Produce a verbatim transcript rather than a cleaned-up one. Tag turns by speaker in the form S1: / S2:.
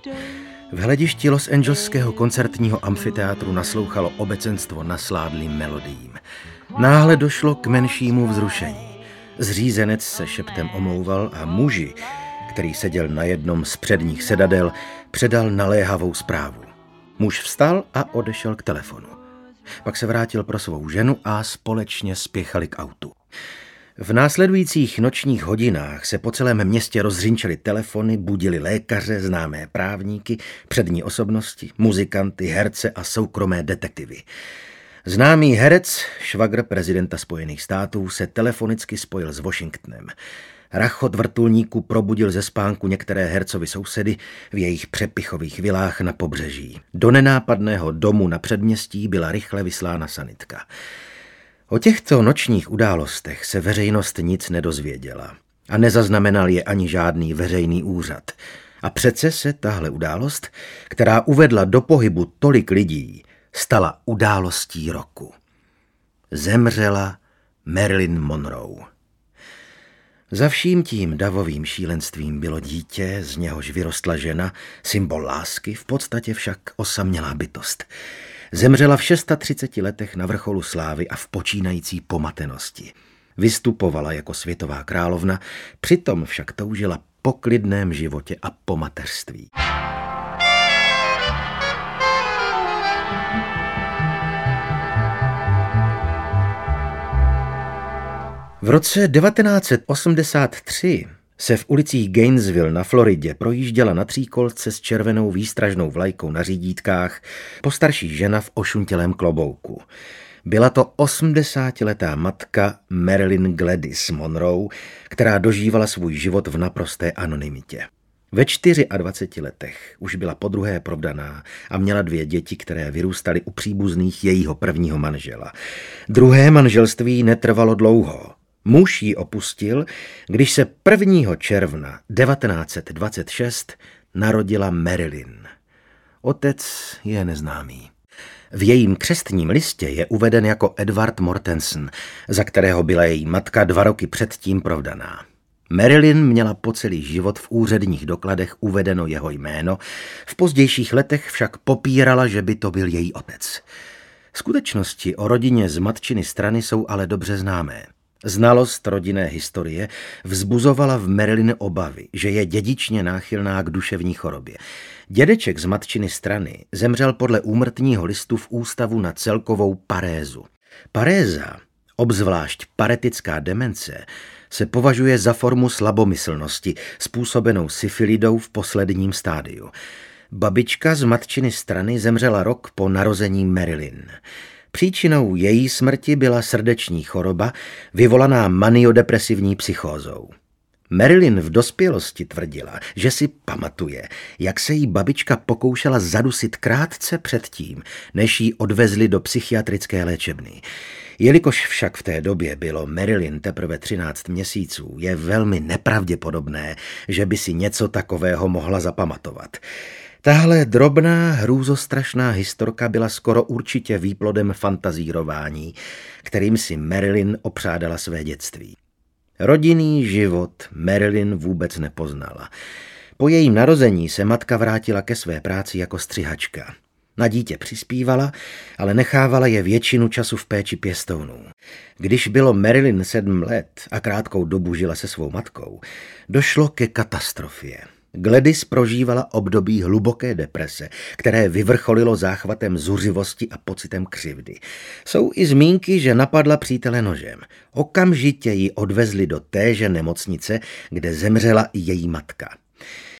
S1: V hledišti Los Angeleského koncertního amfiteátru naslouchalo obecenstvo nasládlým melodiím. Náhle došlo k menšímu vzrušení. Zřízenec se šeptem omlouval a muži, který seděl na jednom z předních sedadel, předal naléhavou zprávu. Muž vstal a odešel k telefonu. Pak se vrátil pro svou ženu a společně spěchali k autu. V následujících nočních hodinách se po celém městě rozřinčily telefony, budili lékaře, známé právníky, přední osobnosti, muzikanty, herce a soukromé detektivy. Známý herec, švagr prezidenta Spojených států, se telefonicky spojil s Washingtonem. Rachot vrtulníků probudil ze spánku některé hercovi sousedy v jejich přepichových vilách na pobřeží. Do nenápadného domu na předměstí byla rychle vyslána sanitka. O těchto nočních událostech se veřejnost nic nedozvěděla a nezaznamenal je ani žádný veřejný úřad. A přece se tahle událost, která uvedla do pohybu tolik lidí, stala událostí roku. Zemřela Marilyn Monroe. Za vším tím davovým šílenstvím bylo dítě, z něhož vyrostla žena, symbol lásky, v podstatě však osamělá bytost. Zemřela v třiceti šesti letech na vrcholu slávy a v počínající pomatenosti. Vystupovala jako světová královna, přitom však toužila po klidném životě a po mateřství. V roce devatenáct set osmdesát tři se v ulicích Gainesville na Floridě projížděla na tříkolce s červenou výstražnou vlajkou na řídítkách postarší žena v ošuntělém klobouku. Byla to osmdesátiletá matka Marilyn Gladys Monroe, která dožívala svůj život v naprosté anonymitě. Ve dvaceti čtyřech letech už byla podruhé provdaná a měla dvě děti, které vyrůstaly u příbuzných jejího prvního manžela. Druhé manželství netrvalo dlouho. Muž ji opustil, když se prvního června devatenáct set dvacet šest narodila Marilyn. Otec je neznámý. V jejím křestním listě je uveden jako Edward Mortensen, za kterého byla její matka dva roky předtím provdaná. Marilyn měla po celý život v úředních dokladech uvedeno jeho jméno, v pozdějších letech však popírala, že by to byl její otec. Skutečnosti o rodině z matčiny strany jsou ale dobře známé. Znalost rodinné historie vzbuzovala v Marilyn obavy, že je dědičně náchylná k duševní chorobě. Dědeček z matčiny strany zemřel podle úmrtního listu v ústavu na celkovou parézu. Paréza, obzvlášť paretická demence, se považuje za formu slabomyslnosti způsobenou syfilidou v posledním stádiu. Babička z matčiny strany zemřela rok po narození Marilyn. Příčinou její smrti byla srdeční choroba, vyvolaná maniodepresivní psychózou. Marilyn v dospělosti tvrdila, že si pamatuje, jak se jí babička pokoušela zadusit krátce předtím, než ji odvezli do psychiatrické léčebny. Jelikož však v té době bylo Marilyn teprve třináct měsíců, je velmi nepravděpodobné, že by si něco takového mohla zapamatovat. Tahle drobná, hrůzostrašná historka byla skoro určitě výplodem fantazírování, kterým si Marilyn opřádala své dětství. Rodinný život Marilyn vůbec nepoznala. Po jejím narození se matka vrátila ke své práci jako střihačka. Na dítě přispívala, ale nechávala je většinu času v péči pěstounů. Když bylo Marilyn sedm let a krátkou dobu žila se svou matkou, došlo ke katastrofě. Gladys prožívala období hluboké deprese, které vyvrcholilo záchvatem zuřivosti a pocitem křivdy. Jsou i zmínky, že napadla přítele nožem. Okamžitě ji odvezli do téže nemocnice, kde zemřela i její matka.